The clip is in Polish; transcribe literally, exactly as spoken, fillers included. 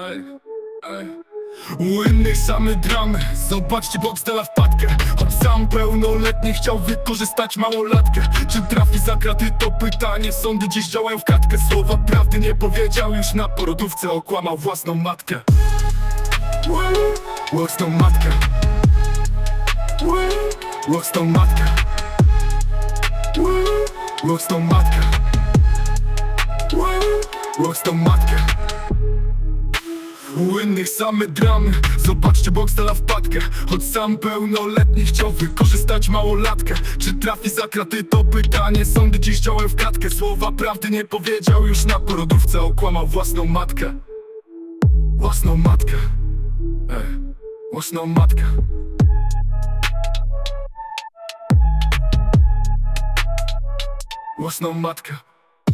Ej, ej. U innych same dramy. Zobaczcie Boxdela wpadkę. Choć sam pełnoletni chciał wykorzystać małolatkę. Czy trafi za kraty, to pytanie. Sądy dziś działają w katkę. Słowa prawdy nie powiedział, już na porodówce okłamał własną matkę. Własną matkę. Własną matkę. Własną matkę. Własną matkę. U innych same dramy. Zobaczcie Boxdela wpadkę. Choć sam pełnoletni chciał wykorzystać małolatkę. Czy trafi za kraty, to pytanie. Sądy dziś działają w katkę. Słowa prawdy nie powiedział, już na porodówce okłamał własną matkę. Własną matkę. Ej, własną matkę. Własną matkę.